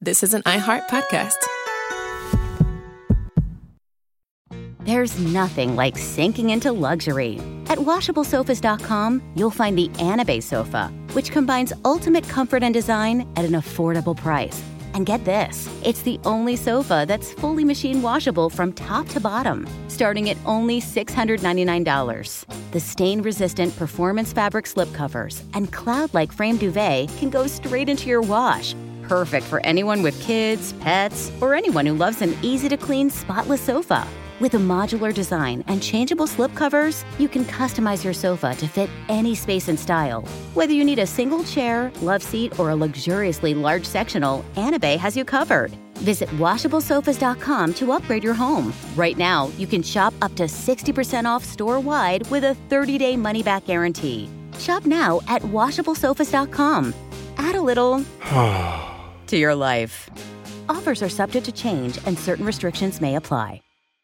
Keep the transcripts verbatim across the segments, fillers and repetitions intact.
this is an iHeart podcast. There's nothing like sinking into luxury. At washable sofas dot com, you'll find the Anabay sofa, which combines ultimate comfort and design at an affordable price. And get this, it's the only sofa that's fully machine washable from top to bottom, starting at only six hundred ninety-nine dollars. The stain-resistant performance fabric slipcovers and cloud-like frame duvet can go straight into your wash. Perfect for anyone with kids, pets, or anyone who loves an easy-to-clean, spotless sofa. With a modular design and changeable slipcovers, you can customize your sofa to fit any space and style. Whether you need a single chair, love seat, or a luxuriously large sectional, Anabay has you covered. Visit washable sofas dot com to upgrade your home. Right now, you can shop up to sixty percent off store-wide with a thirty-day money-back guarantee. Shop now at washable sofas dot com. Add a little to your life. Offers are subject to change and certain restrictions may apply.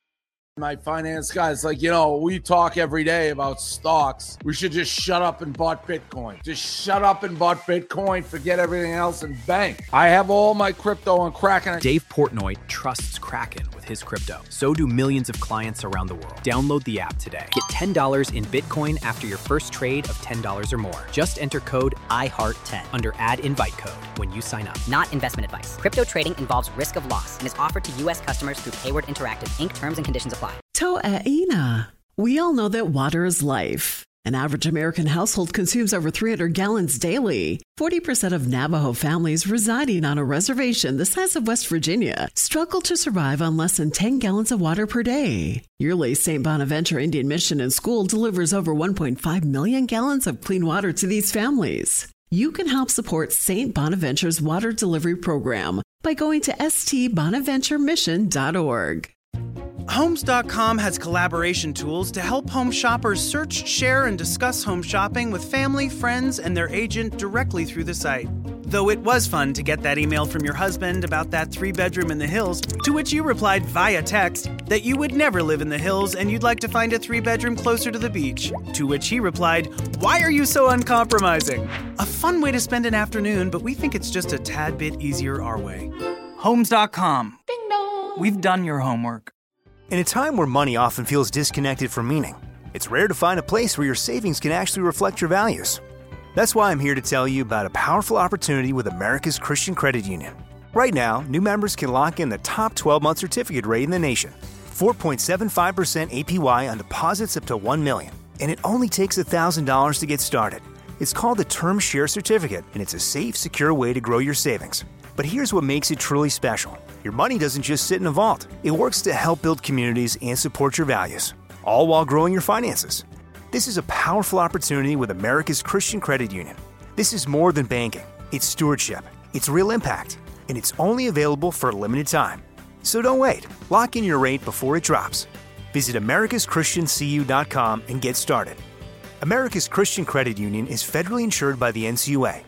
My finance guys, like, you know, we talk every day about stocks. We should just shut up and bought Bitcoin. Just shut up and bought Bitcoin, forget everything else and bank. I have all my crypto on Kraken. Dave Portnoy trusts Kraken with his crypto. So do millions of clients around the world. Download the app today. Get ten dollars in Bitcoin after your first trade of ten dollars or more. Just enter code I heart ten under ad invite code when you sign up. Not investment advice. Crypto trading involves risk of loss and is offered to U S customers through Hayward Interactive, Incorporated. Terms and conditions apply. Toa'ina. We all know that water is life. An average American household consumes over three hundred gallons daily. forty percent of Navajo families residing on a reservation the size of West Virginia struggle to survive on less than ten gallons of water per day. Yearly, Saint Bonaventure Indian Mission and School delivers over one point five million gallons of clean water to these families. You can help support Saint Bonaventure's water delivery program by going to s t bonaventure mission dot org. Homes dot com has collaboration tools to help home shoppers search, share, and discuss home shopping with family, friends, and their agent directly through the site. Though it was fun to get that email from your husband about that three-bedroom in the hills, to which you replied via text that you would never live in the hills and you'd like to find a three-bedroom closer to the beach. To which he replied, "Why are you so uncompromising?" A fun way to spend an afternoon, but we think it's just a tad bit easier our way. Homes dot com. Ding dong. We've done your homework. In a time where money often feels disconnected from meaning, it's rare to find a place where your savings can actually reflect your values. That's why I'm here to tell you about a powerful opportunity with America's Christian Credit Union. Right now, new members can lock in the top twelve-month certificate rate in the nation, four point seven five percent A P Y on deposits up to one million dollars, and it only takes one thousand dollars to get started. It's called the Term Share Certificate, and it's a safe, secure way to grow your savings. But here's what makes it truly special. Your money doesn't just sit in a vault. It works to help build communities and support your values, all while growing your finances. This is a powerful opportunity with America's Christian Credit Union. This is more than banking. It's stewardship. It's real impact. And it's only available for a limited time. So don't wait. Lock in your rate before it drops. Visit americas christian c u dot com and get started. America's Christian Credit Union is federally insured by the N C U A.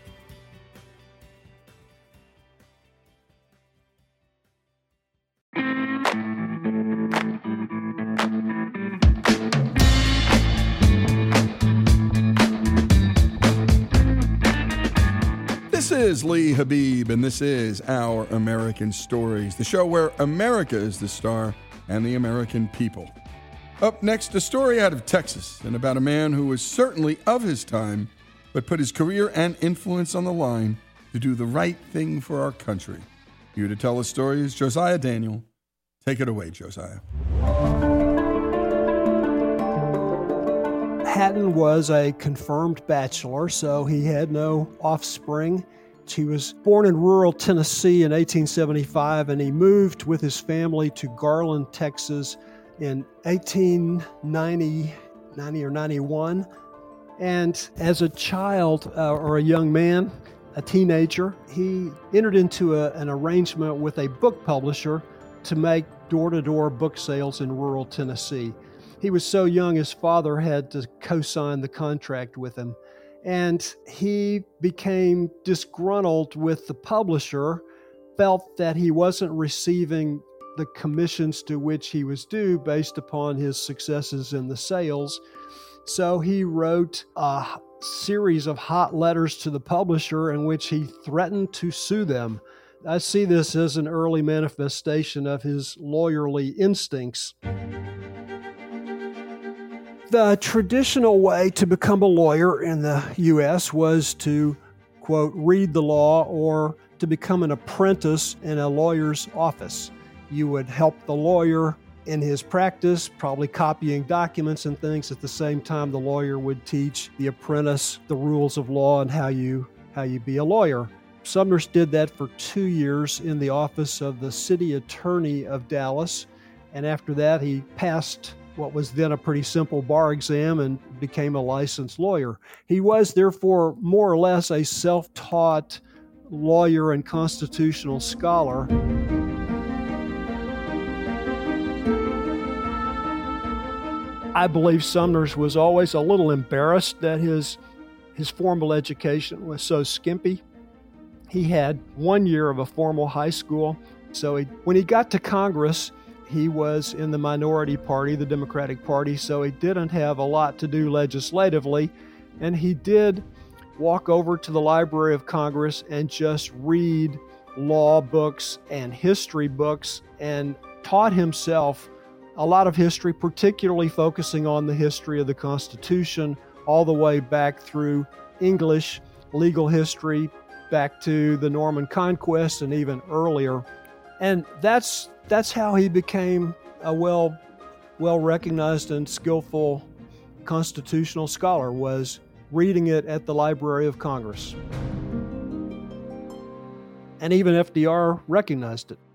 This is Lee Habib, and this is Our American Stories, the show where America is the star and the American people. Up next, a story out of Texas and about a man who was certainly of his time, but put his career and influence on the line to do the right thing for our country. Here to tell us story is Josiah Daniel. Take it away, Josiah. Hatton was a confirmed bachelor, so he had no offspring. He was born in rural Tennessee in eighteen seventy-five, and he moved with his family to Garland, Texas in eighteen ninety, ninety or ninety-one. And as a child uh, or a young man, a teenager, he entered into a, an arrangement with a book publisher to make door-to-door book sales in rural Tennessee. He was so young, his father had to co-sign the contract with him. And he became disgruntled with the publisher, felt that he wasn't receiving the commissions to which he was due based upon his successes in the sales. So he wrote a series of hot letters to the publisher in which he threatened to sue them. I see this as an early manifestation of his lawyerly instincts. The traditional way to become a lawyer in the U S was to, quote, read the law or to become an apprentice in a lawyer's office. You would help the lawyer in his practice, probably copying documents and things. At the same time, the lawyer would teach the apprentice the rules of law and how you how you be a lawyer. Sumner did that for two years in the office of the city attorney of Dallas, and after that he passed what was then a pretty simple bar exam and became a licensed lawyer. He was therefore more or less a self-taught lawyer and constitutional scholar. I believe Sumner was always a little embarrassed that his his formal education was so skimpy. He had one year of a formal high school, so he, when he got to Congress, he was in the minority party, the Democratic Party, so he didn't have a lot to do legislatively, and he did walk over to the Library of Congress and just read law books and history books and taught himself a lot of history, particularly focusing on the history of the Constitution, all the way back through English legal history, back to the Norman Conquest and even earlier. And that's that's how he became a well well recognized and skillful constitutional scholar, was reading it at the Library of Congress. And even F D R recognized it.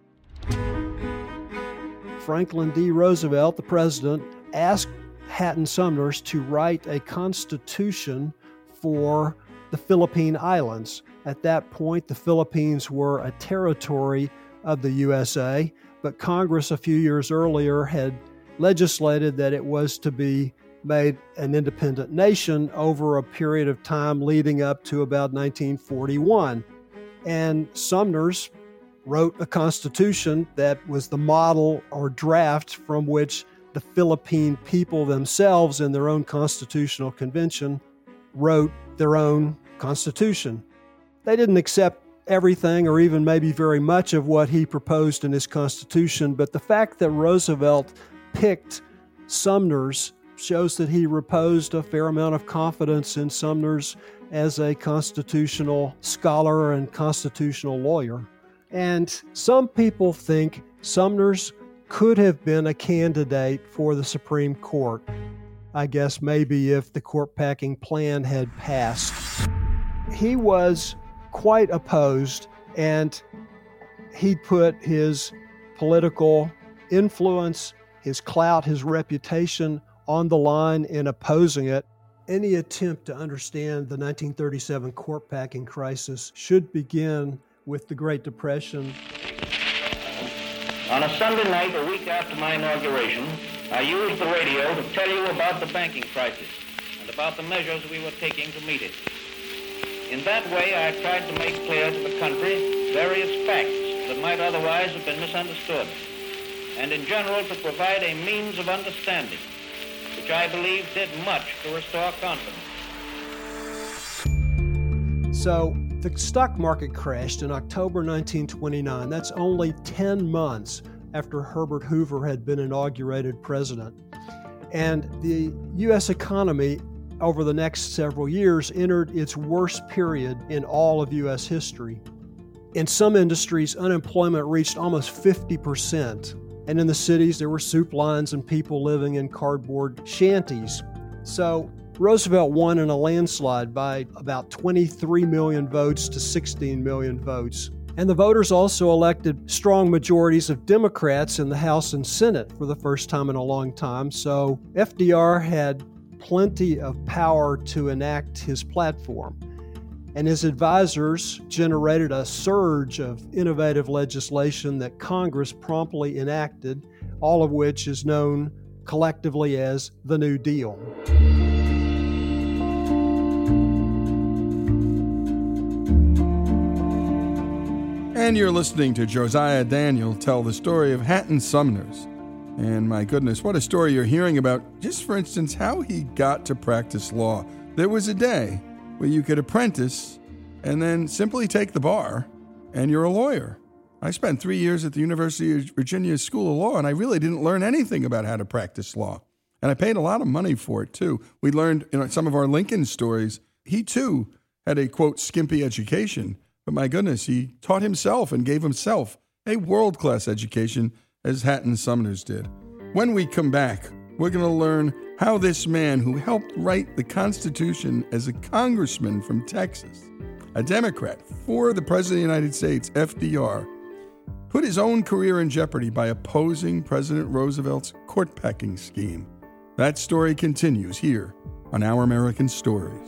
Franklin D. Roosevelt, the president, asked Hatton Sumner to write a constitution for the Philippine Islands. At that point, the Philippines were a territory of the U S A, but Congress a few years earlier had legislated that it was to be made an independent nation over a period of time leading up to about nineteen forty-one. And Sumner's wrote a constitution that was the model or draft from which the Philippine people themselves in their own constitutional convention wrote their own constitution. They didn't accept everything or even maybe very much of what he proposed in his constitution, but the fact that Roosevelt picked Sumner's shows that he reposed a fair amount of confidence in Sumner's as a constitutional scholar and constitutional lawyer. And some people think Sumner's could have been a candidate for the Supreme Court. I guess maybe if the court-packing plan had passed. He was quite opposed, and he put his political influence, his clout, his reputation on the line in opposing it. Any attempt to understand the nineteen thirty-seven court-packing crisis should begin with the Great Depression. On a Sunday night, a week after my inauguration, I used the radio to tell you about the banking crisis and about the measures we were taking to meet it. In that way, I tried to make clear to the country various facts that might otherwise have been misunderstood, and in general to provide a means of understanding, which I believe did much to restore confidence. So, the stock market crashed in October nineteen twenty-nine. That's only ten months after Herbert Hoover had been inaugurated president. And the U S economy over the next several years entered its worst period in all of U S history. In some industries, unemployment reached almost fifty percent. And in the cities, there were soup lines and people living in cardboard shanties. So Roosevelt won in a landslide by about twenty-three million votes to sixteen million votes. And the voters also elected strong majorities of Democrats in the House and Senate for the first time in a long time. So F D R had plenty of power to enact his platform. And his advisors generated a surge of innovative legislation that Congress promptly enacted, all of which is known collectively as the New Deal. And you're listening to Josiah Daniel tell the story of Hatton Sumner's. And my goodness, what a story you're hearing about, just for instance, how he got to practice law. There was a day where you could apprentice and then simply take the bar and you're a lawyer. I spent three years at the University of Virginia School of Law, and I really didn't learn anything about how to practice law. And I paid a lot of money for it, too. We learned in some of our Lincoln stories, he, too, had a, quote, skimpy education. But my goodness, he taught himself and gave himself a world-class education, as Hatton Sumner's did. When we come back, we're going to learn how this man who helped write the Constitution as a congressman from Texas, a Democrat for the President of the United States, F D R, put his own career in jeopardy by opposing President Roosevelt's court-packing scheme. That story continues here on Our American Stories.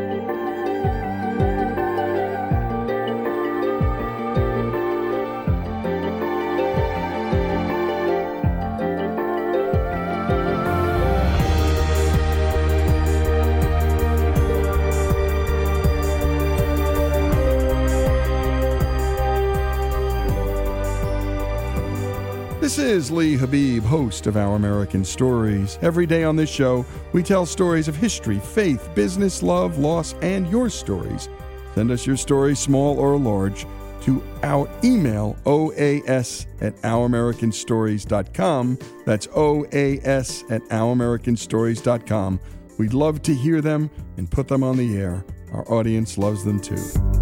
This is Lee Habib, host of Our American Stories. Every day on this show, we tell stories of history, faith, business, love, loss, and your stories. Send us your stories, small or large, to our email, O A S at our american stories dot com. That's O A S at our american stories dot com. We'd love to hear them and put them on the air. Our audience loves them too.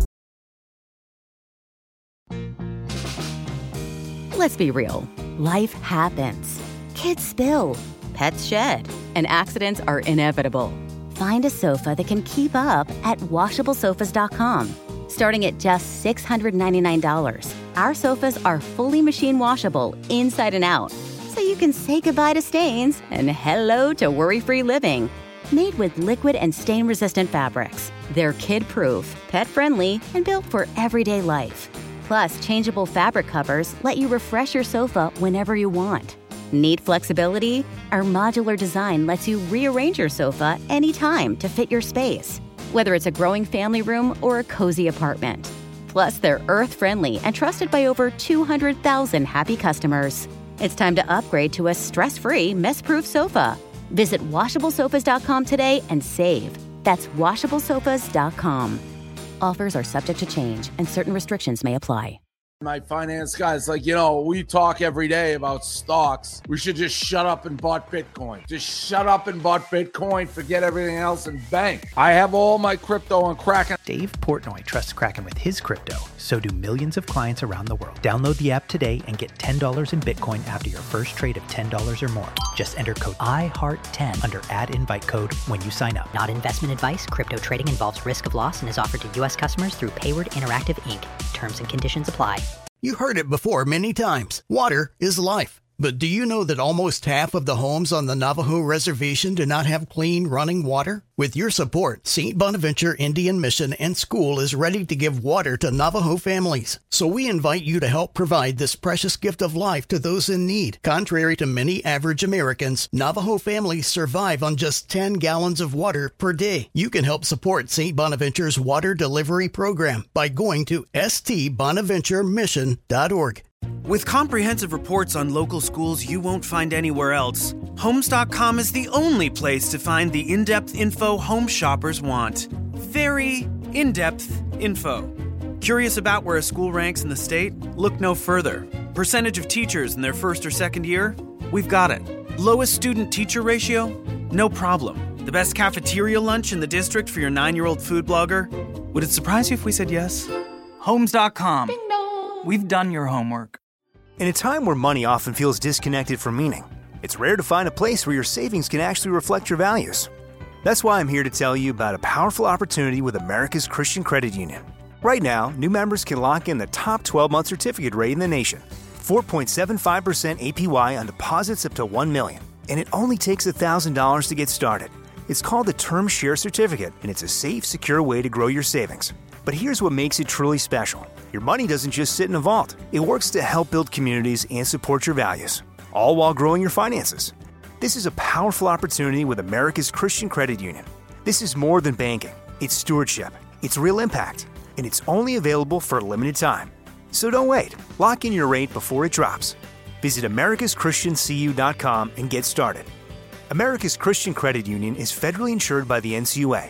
Let's be real. Life happens. Kids spill. Pets shed. And accidents are inevitable. Find a sofa that can keep up at washable sofas dot com. Starting at just six hundred ninety-nine dollars, our sofas are fully machine washable inside and out, so you can say goodbye to stains and hello to worry-free living. Made with liquid and stain-resistant fabrics, they're kid-proof, pet-friendly, and built for everyday life. Plus, changeable fabric covers let you refresh your sofa whenever you want. Need flexibility? Our modular design lets you rearrange your sofa anytime to fit your space, whether it's a growing family room or a cozy apartment. Plus, they're earth-friendly and trusted by over two hundred thousand happy customers. It's time to upgrade to a stress-free, mess-proof sofa. Visit washable sofas dot com today and save. That's washable sofas dot com. Offers are subject to change, and certain restrictions may apply. My finance guys, like, you know, we talk every day about stocks. We should just shut up and bought Bitcoin. Just shut up and bought Bitcoin, forget everything else, and bank. I have all my crypto on Kraken. Dave Portnoy trusts Kraken with his crypto. So do millions of clients around the world. Download the app today and get ten dollars in Bitcoin after your first trade of ten dollars or more. Just enter code I heart ten under ad invite code when you sign up. Not investment advice. Crypto trading involves risk of loss and is offered to U S customers through Payward Interactive Incorporated. Terms and conditions apply. You heard it before many times. Water is life. But do you know that almost half of the homes on the Navajo Reservation do not have clean running water? With your support, Saint Bonaventure Indian Mission and School is ready to give water to Navajo families. So we invite you to help provide this precious gift of life to those in need. Contrary to many average Americans, Navajo families survive on just ten gallons of water per day. You can help support Saint Bonaventure's water delivery program by going to s t bonaventure mission dot org. With comprehensive reports on local schools you won't find anywhere else, Homes dot com is the only place to find the in-depth info home shoppers want. Very in-depth info. Curious about where a school ranks in the state? Look no further. Percentage of teachers in their first or second year? We've got it. Lowest student-teacher ratio? No problem. The best cafeteria lunch in the district for your nine-year-old food blogger? Would it surprise you if we said yes? Homes dot com. Ding dong. We've done your homework. In a time where money often feels disconnected from meaning, it's rare to find a place where your savings can actually reflect your values. That's why I'm here to tell you about a powerful opportunity with America's Christian Credit Union. Right now, new members can lock in the top twelve-month certificate rate in the nation, four point seven five percent A P Y on deposits up to one million dollars, and it only takes one thousand dollars to get started. It's called the Term Share Certificate, and it's a safe, secure way to grow your savings. But here's what makes it truly special. Your money doesn't just sit in a vault. It works to help build communities and support your values, all while growing your finances. This is a powerful opportunity with America's Christian Credit Union. This is more than banking. It's stewardship. It's real impact. And it's only available for a limited time. So don't wait. Lock in your rate before it drops. Visit americas christian c u dot com and get started. America's Christian Credit Union is federally insured by the N C U A.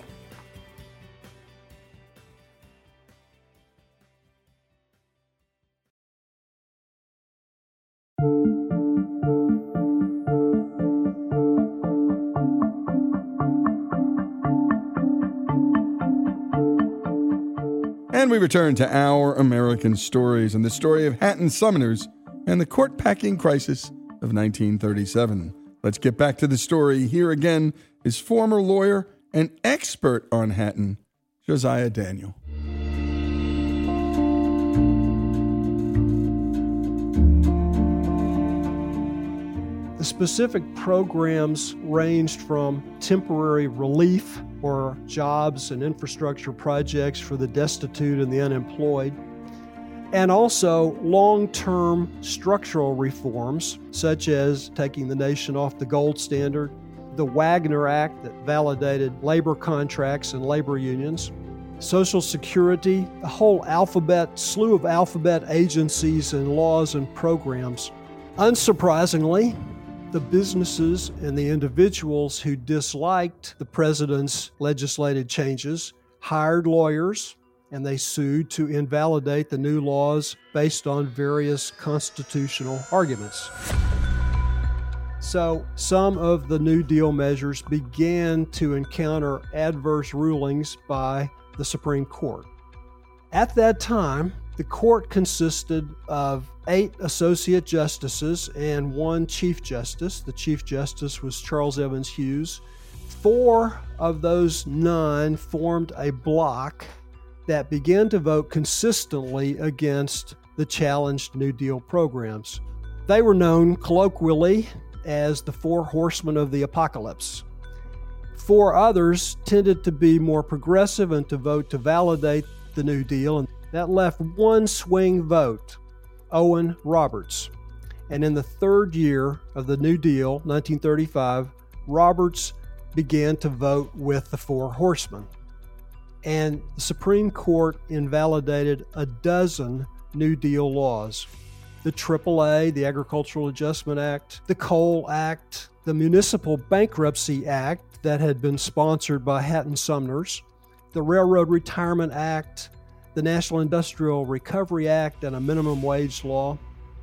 And we return to Our American Stories and the story of Hatton Sumners and the court-packing crisis of nineteen thirty-seven. Let's get back to the story. Here again is former lawyer and expert on Hatton, Josiah Daniel. The specific programs ranged from temporary relief or jobs and infrastructure projects for the destitute and the unemployed, and also long-term structural reforms, such as taking the nation off the gold standard, the Wagner Act that validated labor contracts and labor unions, Social Security, a whole alphabet, slew of alphabet agencies and laws and programs. Unsurprisingly, the businesses and the individuals who disliked the president's legislated changes hired lawyers, and they sued to invalidate the new laws based on various constitutional arguments. So some of the New Deal measures began to encounter adverse rulings by the Supreme Court. At that time, the court consisted of eight associate justices and one chief justice. The chief justice was Charles Evans Hughes. Four of those nine formed a bloc that began to vote consistently against the challenged New Deal programs. They were known colloquially as the Four Horsemen of the Apocalypse. Four others tended to be more progressive and to vote to validate the New Deal, and that left one swing vote, Owen Roberts. And in the third year of the New Deal, nineteen thirty-five, Roberts began to vote with the Four Horsemen. And the Supreme Court invalidated a dozen New Deal laws. The triple A, the Agricultural Adjustment Act, the Coal Act, the Municipal Bankruptcy Act that had been sponsored by Hatton Sumners, the Railroad Retirement Act, the National Industrial Recovery Act, and a minimum wage law.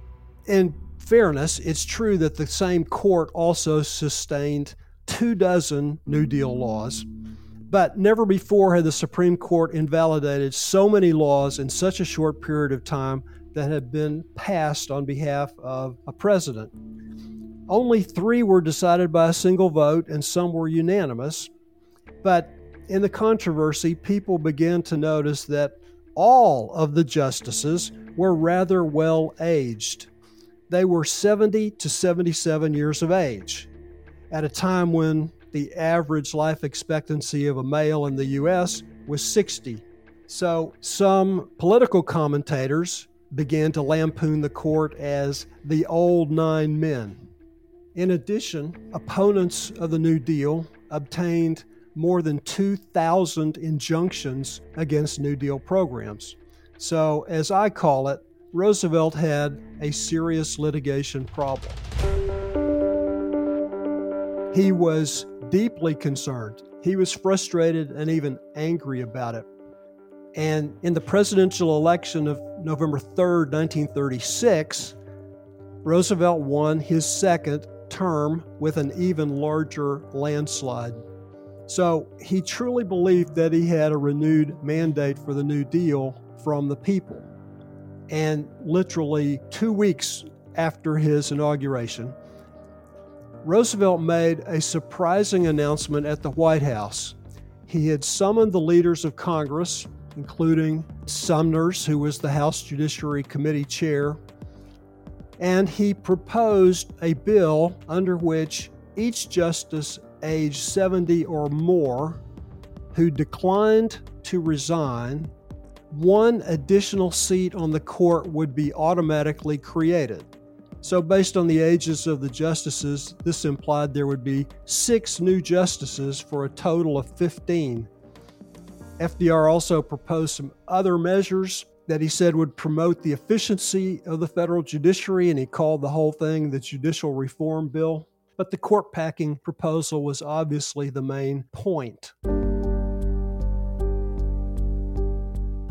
In fairness, it's true that the same court also sustained two dozen New Deal laws, but never before had the Supreme Court invalidated so many laws in such a short period of time that had been passed on behalf of a president. Only three were decided by a single vote, and some were unanimous. But in the controversy, people began to notice that all of the justices were rather well aged. They were seventy to seventy-seven years of age, at a time when the average life expectancy of a male in the U S was sixty. So some political commentators began to lampoon the court as the old nine men. In addition, opponents of the New Deal obtained more than two thousand injunctions against New Deal programs. So, as I call it, Roosevelt had a serious litigation problem. He was deeply concerned. He was frustrated and even angry about it. And in the presidential election of November third, nineteen thirty-six, Roosevelt won his second term with an even larger landslide. So he truly believed that he had a renewed mandate for the New Deal from the people. And literally two weeks after his inauguration, Roosevelt made a surprising announcement at the White House. He had summoned the leaders of Congress, including Sumners, who was the House Judiciary Committee chair, and he proposed a bill under which each justice aged seventy or more who declined to resign, one additional seat on the court would be automatically created. So based on the ages of the justices, this implied there would be six new justices for a total of fifteen. F D R also proposed some other measures that he said would promote the efficiency of the federal judiciary, and he called the whole thing the Judicial Reform Bill. But the court-packing proposal was obviously the main point.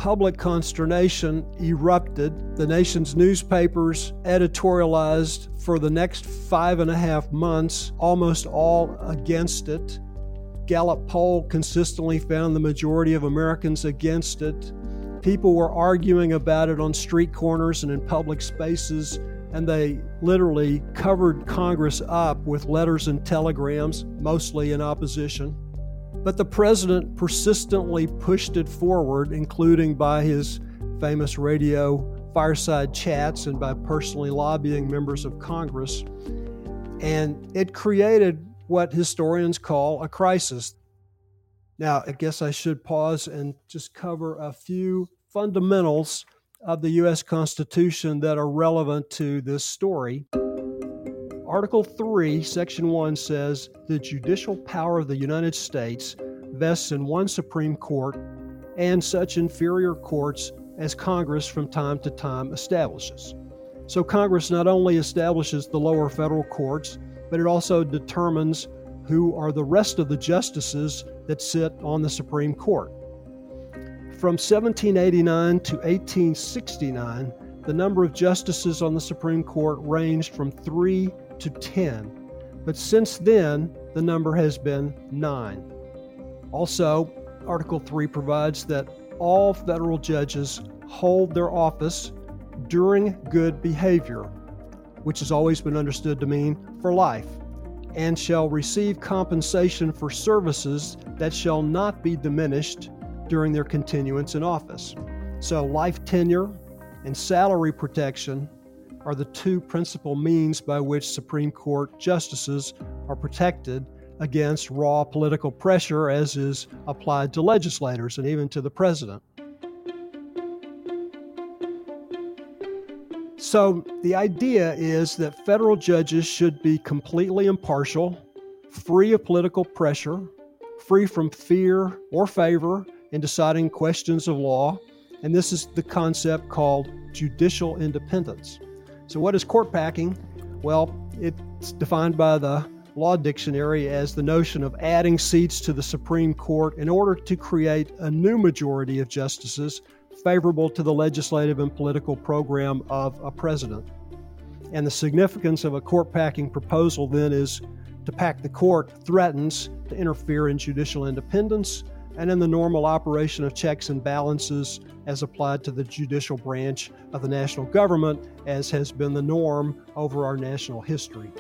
public consternation erupted. The nation's newspapers editorialized for the next five and a half months, almost all against it. Gallup poll consistently found the majority of Americans against it. People were arguing about it on street corners and in public spaces, and they literally covered Congress up with letters and telegrams, mostly in opposition. But the president persistently pushed it forward, including by his famous radio fireside chats and by personally lobbying members of Congress. And it created what historians call a crisis. Now, I guess I should pause and just cover a few fundamentals of the U S Constitution that are relevant to this story. Article three, Section one says, the judicial power of the United States vests in one Supreme Court and such inferior courts as Congress from time to time establishes. So Congress not only establishes the lower federal courts, but it also determines who are the rest of the justices that sit on the Supreme Court. From seventeen eighty-nine to eighteen sixty-nine, the number of justices on the Supreme Court ranged from three to ten, but since then, the number has been nine. Also, Article three provides that all federal judges hold their office during good behavior, which has always been understood to mean for life, and shall receive compensation for services that shall not be diminished during their continuance in office. So life tenure and salary protection are the two principal means by which Supreme Court justices are protected against raw political pressure as is applied to legislators and even to the president. So the idea is that federal judges should be completely impartial, free of political pressure, free from fear or favor in deciding questions of law, and this is the concept called judicial independence. So what is court packing? Well, it's defined by the Law Dictionary as the notion of adding seats to the Supreme Court in order to create a new majority of justices favorable to the legislative and political program of a president. And the significance of a court packing proposal then is to pack the court threatens to interfere in judicial independence and in the normal operation of checks and balances as applied to the judicial branch of the national government, as has been the norm over our national history.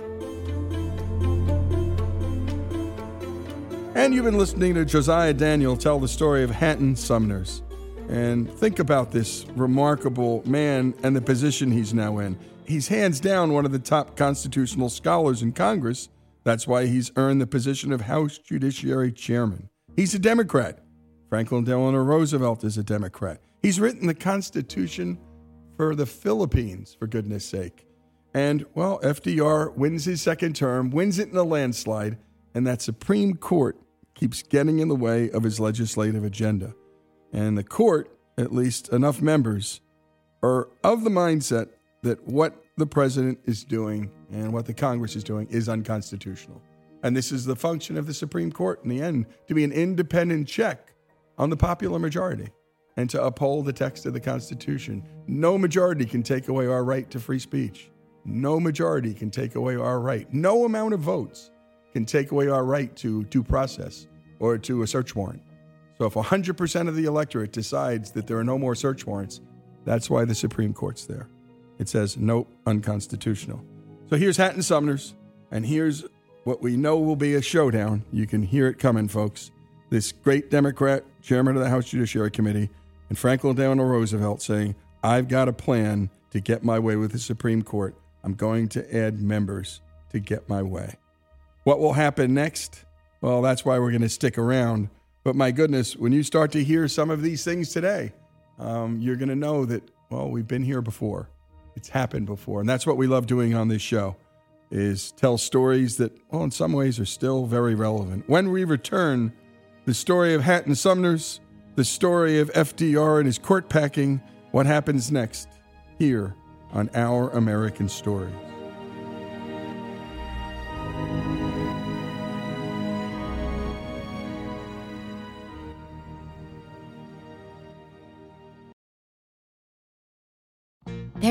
And you've been listening to Josiah Daniel tell the story of Hatton Sumners. And think about this remarkable man and the position he's now in. He's hands down one of the top constitutional scholars in Congress. That's why he's earned the position of House Judiciary Chairman. He's a Democrat. Franklin Delano Roosevelt is a Democrat. He's written the Constitution for the Philippines, for goodness sake. And, well, F D R wins his second term, wins it in a landslide, and that Supreme Court keeps getting in the way of his legislative agenda. And the court, at least enough members, are of the mindset that what the president is doing and what the Congress is doing is unconstitutional. And this is the function of the Supreme Court in the end, to be an independent check on the popular majority and to uphold the text of the Constitution. No majority can take away our right to free speech. No majority can take away our right. No amount of votes can take away our right to due process or to a search warrant. So if one hundred percent of the electorate decides that there are no more search warrants, that's why the Supreme Court's there. It says, nope, unconstitutional. So here's Hatton Sumners, and here's what we know will be a showdown. You can hear it coming, folks. This great Democrat, chairman of the House Judiciary Committee, and Franklin Delano Roosevelt saying, I've got a plan to get my way with the Supreme Court. I'm going to add members to get my way. What will happen next? Well, that's why we're going to stick around. But my goodness, when you start to hear some of these things today, um, you're going to know that, well, we've been here before. It's happened before. And that's what we love doing on this show, is tell stories that, well, in some ways are still very relevant. When we return, the story of Hatton Sumners, the story of F D R and his court packing, what happens next here on Our American Stories.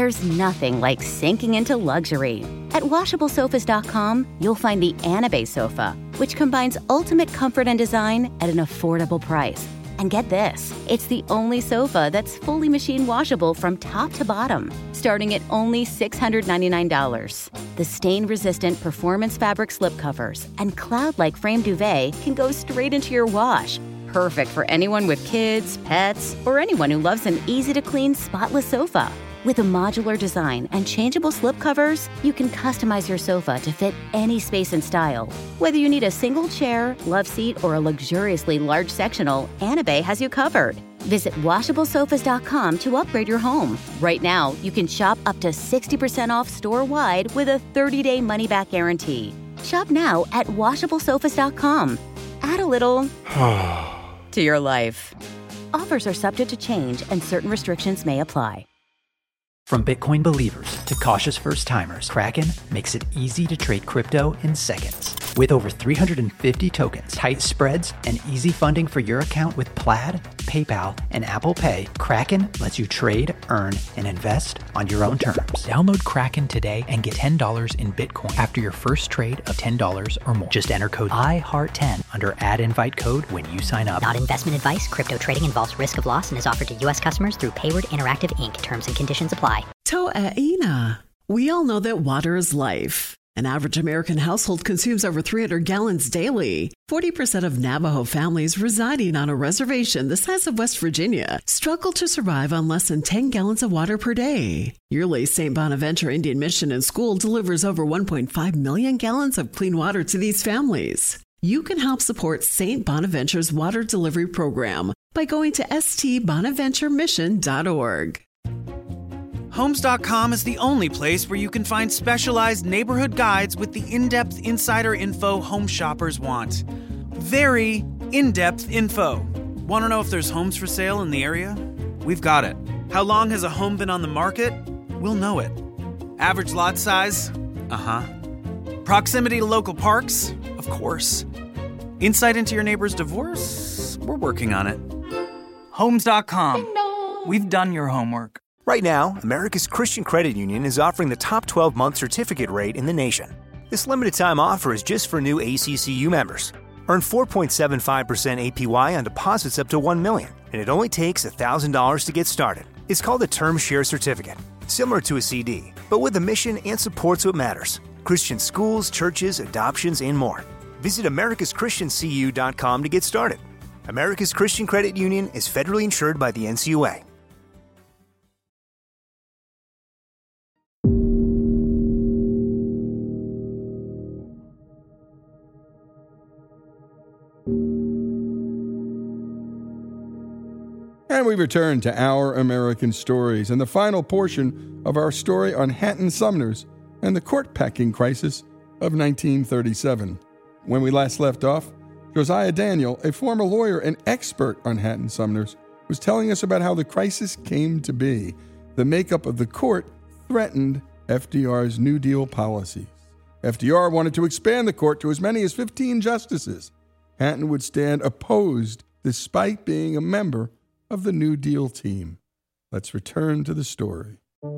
There's nothing like sinking into luxury. At washable sofas dot com, you'll find the Anabay sofa, which combines ultimate comfort and design at an affordable price. And get this, it's the only sofa that's fully machine washable from top to bottom, starting at only six hundred ninety-nine dollars. The stain-resistant performance fabric slipcovers and cloud-like frame duvet can go straight into your wash. Perfect for anyone with kids, pets, or anyone who loves an easy-to-clean, spotless sofa. With a modular design and changeable slipcovers, you can customize your sofa to fit any space and style. Whether you need a single chair, love seat, or a luxuriously large sectional, Anabay has you covered. Visit washable sofas dot com to upgrade your home. Right now, you can shop up to sixty percent off store-wide with a thirty-day money-back guarantee. Shop now at washable sofas dot com. Add a little to your life. Offers are subject to change and certain restrictions may apply. From Bitcoin believers to cautious first-timers, Kraken makes it easy to trade crypto in seconds. With over three hundred fifty tokens, tight spreads, and easy funding for your account with Plaid, PayPal, and Apple Pay, Kraken lets you trade, earn, and invest on your own terms. Download Kraken today and get ten dollars in Bitcoin after your first trade of ten dollars or more. Just enter code I heart ten under add invite code when you sign up. Not investment advice. Crypto trading involves risk of loss and is offered to U S customers through Payward Interactive Incorporated. Terms and conditions apply. Toa'ina. We all know that water is life. An average American household consumes over three hundred gallons daily. forty percent of Navajo families residing on a reservation the size of West Virginia struggle to survive on less than ten gallons of water per day. Yearly, Saint Bonaventure Indian Mission and School delivers over one point five million gallons of clean water to these families. You can help support Saint Bonaventure's water delivery program by going to s t bonaventure mission dot org. Homes dot com is the only place where you can find specialized neighborhood guides with the in-depth insider info home shoppers want. Very in-depth info. Want to know if there's homes for sale in the area? We've got it. How long has a home been on the market? We'll know it. Average lot size? Uh-huh. Proximity to local parks? Of course. Insight into your neighbor's divorce? We're working on it. Homes dot com. We've done your homework. Right now, America's Christian Credit Union is offering the top twelve-month certificate rate in the nation. This limited-time offer is just for new A C C U members. Earn four point seven five percent A P Y on deposits up to one million dollars, and it only takes one thousand dollars to get started. It's called a Term Share Certificate, similar to a C D, but with a mission and supports what matters: Christian schools, churches, adoptions, and more. Visit americas christian c u dot com to get started. America's Christian Credit Union is federally insured by the N C U A. And we return to Our American Stories and the final portion of our story on Hatton Sumners and the court-packing crisis of nineteen thirty-seven. When we last left off, Josiah Daniel, a former lawyer and expert on Hatton Sumners, was telling us about how the crisis came to be. The makeup of the court threatened F D R's New Deal policies. F D R wanted to expand the court to as many as fifteen justices. Hatton would stand opposed despite being a member of the New Deal team. Let's return to the story.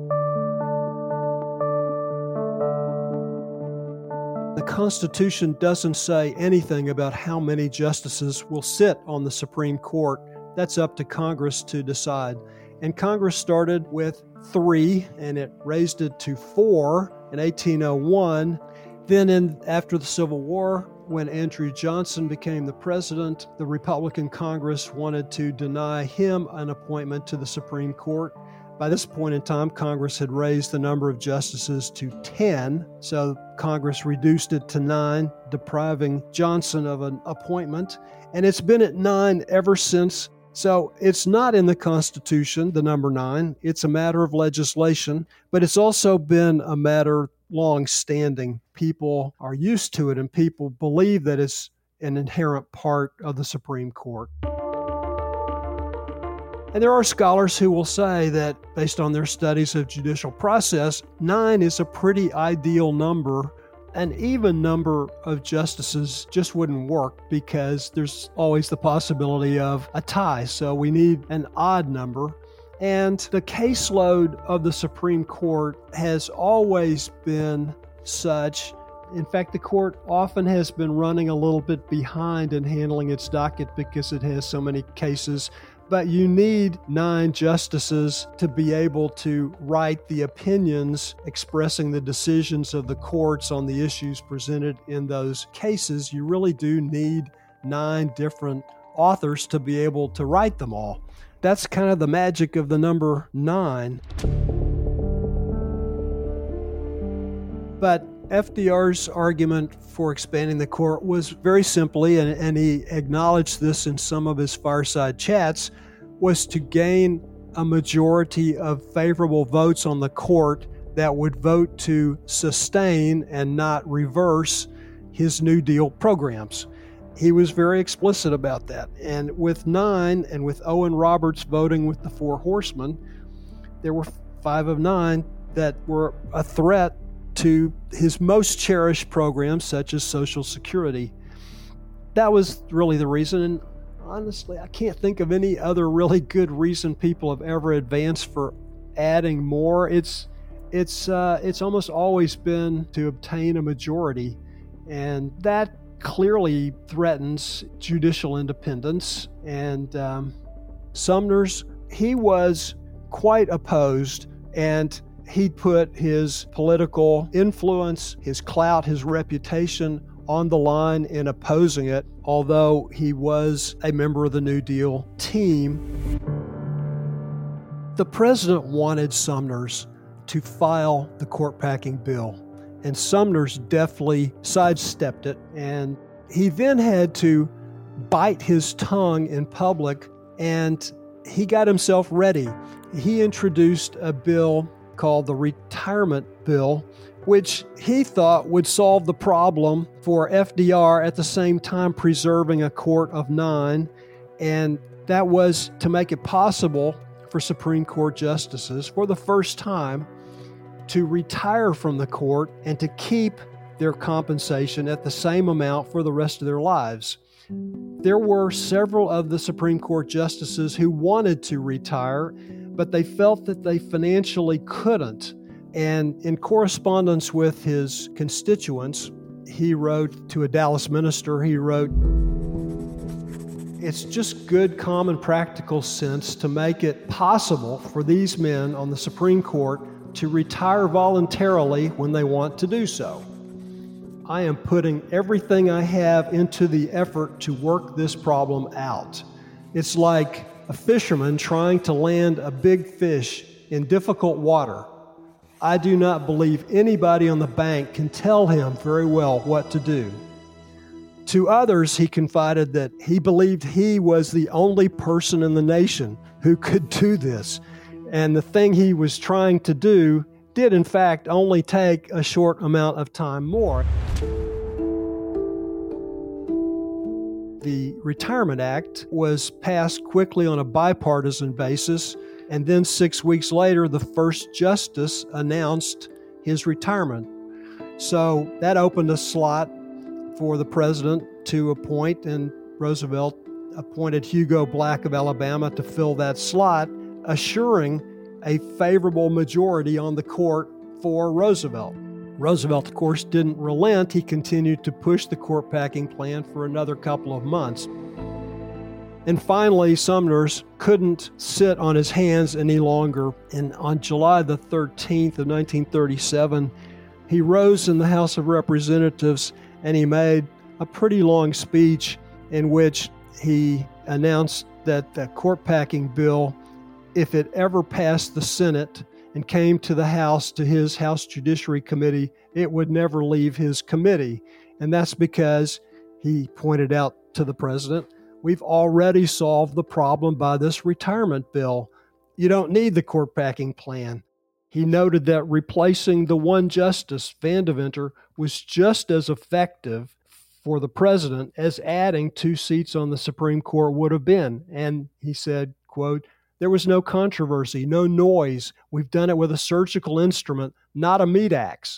The Constitution doesn't say anything about how many justices will sit on the Supreme Court. That's up to Congress to decide. And Congress started with three, and it raised it to four in eighteen oh one. Then in, after the Civil War, when Andrew Johnson became the president, the Republican Congress wanted to deny him an appointment to the Supreme Court. By this point in time, Congress had raised the number of justices to ten, so Congress reduced it to nine, depriving Johnson of an appointment. And it's been at nine ever since. So it's not in the Constitution, the number nine. It's a matter of legislation, but it's also been a matter long-standing. People are used to it, and people believe that it's an inherent part of the Supreme Court. And there are scholars who will say that, based on their studies of judicial process, nine is a pretty ideal number. An even number of justices just wouldn't work because there's always the possibility of a tie. So we need an odd number. And the caseload of the Supreme Court has always been such. In fact, the court often has been running a little bit behind in handling its docket because it has so many cases. But you need nine justices to be able to write the opinions expressing the decisions of the courts on the issues presented in those cases. You really do need nine different authors to be able to write them all. That's kind of the magic of the number nine. But F D R's argument for expanding the court was very simply, and, and he acknowledged this in some of his fireside chats, was to gain a majority of favorable votes on the court that would vote to sustain and not reverse his New Deal programs. He was very explicit about that. And with nine, and with Owen Roberts voting with the Four Horsemen, there were five of nine that were a threat to his most cherished programs, such as Social Security. That was really the reason. And honestly, I can't think of any other really good reason people have ever advanced for adding more. It's it's uh, it's almost always been to obtain a majority, and that clearly threatens judicial independence. And um, Sumner's, he was quite opposed, and he put his political influence, his clout, his reputation on the line in opposing it, although he was a member of the New Deal team. The president wanted Sumner's to file the court packing bill, and Sumner's deftly sidestepped it, and he then had to bite his tongue in public, and he got himself ready. He introduced a bill called the Retirement Bill, which he thought would solve the problem for F D R at the same time preserving a court of nine, and that was to make it possible for Supreme Court justices for the first time to retire from the court and to keep their compensation at the same amount for the rest of their lives. There were several of the Supreme Court justices who wanted to retire, but they felt that they financially couldn't. And in correspondence with his constituents, he wrote to a Dallas minister, he wrote, "It's just good common practical sense to make it possible for these men on the Supreme Court to retire voluntarily when they want to do so. I am putting everything I have into the effort to work this problem out. It's like a fisherman trying to land a big fish in difficult water. I do not believe anybody on the bank can tell him very well what to do." To others, he confided that he believed he was the only person in the nation who could do this, and the thing he was trying to do did in fact only take a short amount of time more. The Retirement Act was passed quickly on a bipartisan basis, and then six weeks later, the first justice announced his retirement. So that opened a slot for the president to appoint, and Roosevelt appointed Hugo Black of Alabama to fill that slot, assuring a favorable majority on the court for Roosevelt. Roosevelt, of course, didn't relent. He continued to push the court packing plan for another couple of months. And finally, Sumner's couldn't sit on his hands any longer. And on July the thirteenth of nineteen thirty-seven, he rose in the House of Representatives and he made a pretty long speech in which he announced that the court packing bill, if it ever passed the Senate and came to the House, to his House Judiciary Committee, it would never leave his committee. And that's because, he pointed out to the president, we've already solved the problem by this retirement bill. You don't need the court packing plan. He noted that replacing the one justice, Van Deventer, was just as effective for the president as adding two seats on the Supreme Court would have been. And he said, quote, "There was no controversy, no noise. We've done it with a surgical instrument, not a meat axe."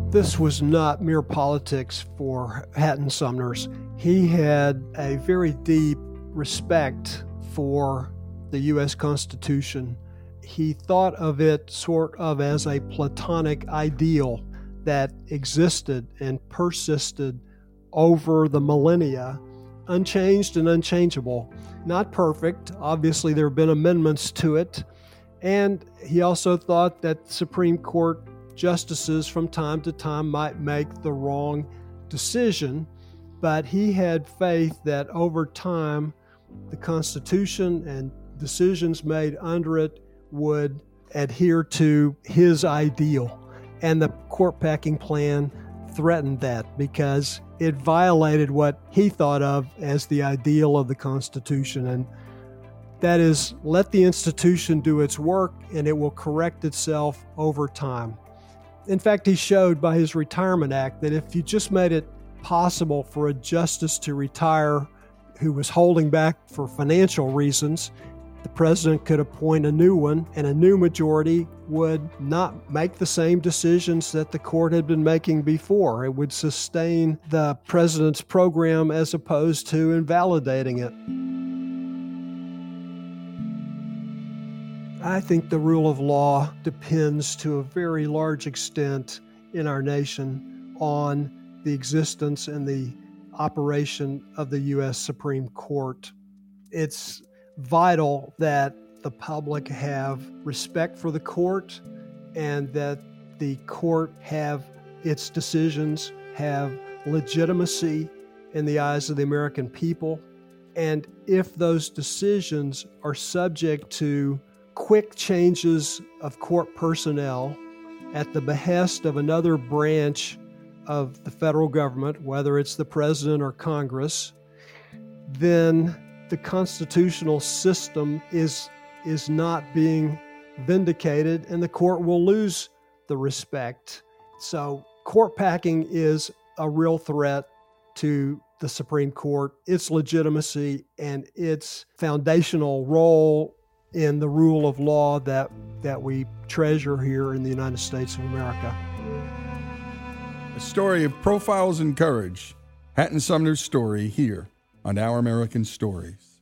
This was not mere politics for Hatton Sumner's. He had a very deep respect for the U S Constitution. He thought of it sort of as a Platonic ideal that existed and persisted over the millennia, unchanged and unchangeable. Not perfect. Obviously, there have been amendments to it. And he also thought that Supreme Court justices from time to time might make the wrong decision, but he had faith that over time, the Constitution and decisions made under it would adhere to his ideal. And the court packing plan threatened that because it violated what he thought of as the ideal of the Constitution. And that is, let the institution do its work and it will correct itself over time. In fact, he showed by his Retirement Act that if you just made it possible for a justice to retire who was holding back for financial reasons, the president could appoint a new one, and a new majority would not make the same decisions that the court had been making before. It would sustain the president's program as opposed to invalidating it. I think the rule of law depends to a very large extent in our nation on the existence and the operation of the U S Supreme Court. It's vital that the public have respect for the court and that the court have its decisions have legitimacy in the eyes of the American people. And if those decisions are subject to quick changes of court personnel at the behest of another branch of the federal government, whether it's the president or Congress, then the constitutional system is, is not being vindicated and the court will lose the respect. So court packing is a real threat to the Supreme Court, its legitimacy, and its foundational role in the rule of law that, that we treasure here in the United States of America. A story of profiles and courage. Hatton Sumner's story here on Our American Stories.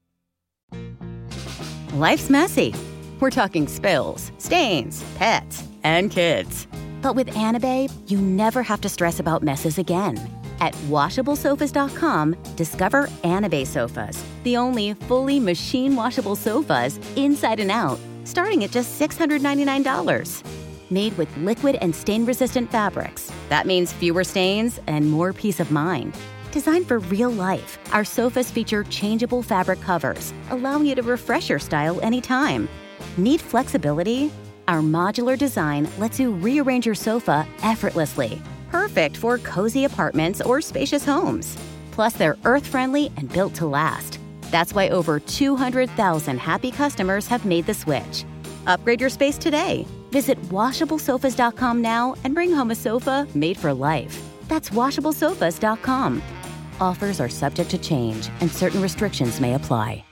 Life's messy. We're talking spills, stains, pets, and kids. But with Anabae, you never have to stress about messes again. At washable sofas dot com, discover Anabae sofas, the only fully machine-washable sofas inside and out, starting at just six hundred ninety-nine dollars. Made with liquid and stain-resistant fabrics. That means fewer stains and more peace of mind. Designed for real life, our sofas feature changeable fabric covers, allowing you to refresh your style anytime. Need flexibility? Our modular design lets you rearrange your sofa effortlessly. Perfect for cozy apartments or spacious homes. Plus, they're earth-friendly and built to last. That's why over two hundred thousand happy customers have made the switch. Upgrade your space today. Visit washable sofas dot com now and bring home a sofa made for life. That's washable sofas dot com. Offers are subject to change and certain restrictions may apply.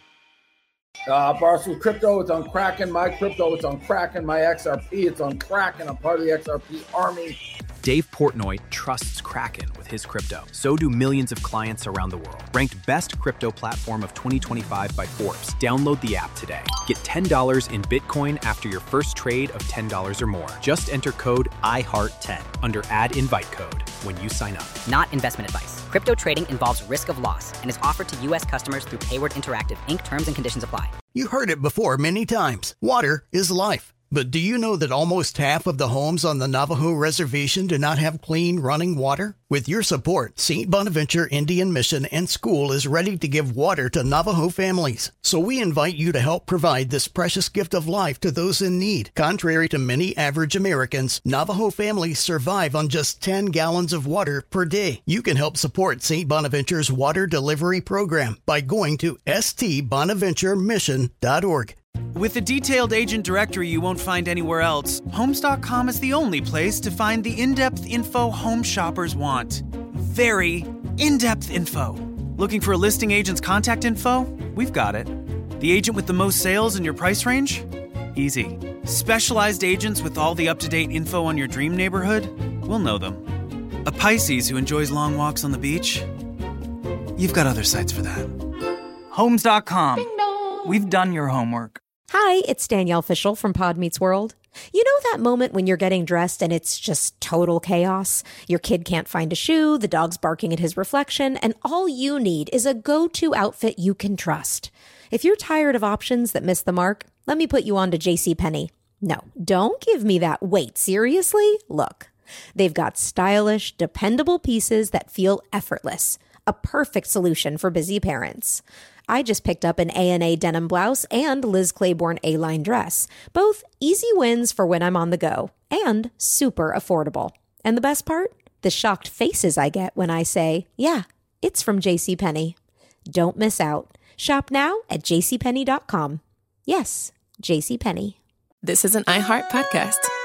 Uh, Barstool Crypto, it's on Kraken. My Crypto, it's on Kraken. My X R P, it's on Kraken. I'm part of the X R P army. Dave Portnoy trusts Kraken with his crypto. So do millions of clients around the world. Ranked best crypto platform of twenty twenty-five by Forbes. Download the app today. Get ten dollars in Bitcoin after your first trade of ten dollars or more. Just enter code I heart ten under Add Invite Code when you sign up. Not investment advice. Crypto trading involves risk of loss and is offered to U S customers through Payward Interactive, Incorporated. Terms and conditions apply. You heard it before many times. Water is life. But do you know that almost half of the homes on the Navajo Reservation do not have clean running water? With your support, Saint Bonaventure Indian Mission and School is ready to give water to Navajo families. So we invite you to help provide this precious gift of life to those in need. Contrary to many average Americans, Navajo families survive on just ten gallons of water per day. You can help support Saint Bonaventure's water delivery program by going to s t bonaventure mission dot org. With a detailed agent directory you won't find anywhere else, Homes dot com is the only place to find the in-depth info home shoppers want. Very in-depth info. Looking for a listing agent's contact info? We've got it. The agent with the most sales in your price range? Easy. Specialized agents with all the up-to-date info on your dream neighborhood? we'll know them. A Pisces who enjoys long walks on the beach? You've got other sites for that. Homes dot com. We've done your homework. Hi, it's Danielle Fishel from Pod Meets World. You know that moment when you're getting dressed and it's just total chaos? Your kid can't find a shoe, the dog's barking at his reflection, and all you need is a go-to outfit you can trust. If you're tired of options that miss the mark, let me put you on to JCPenney. No, don't give me that wait, seriously? Look, they've got stylish, dependable pieces that feel effortless. A perfect solution for busy parents. I just picked up an A and A denim blouse and Liz Claiborne A-line dress. Both easy wins for when I'm on the go and super affordable. And the best part? The shocked faces I get when I say, yeah, it's from JCPenney. Don't miss out. Shop now at J C Penney dot com. Yes, JCPenney. This is an iHeart podcast.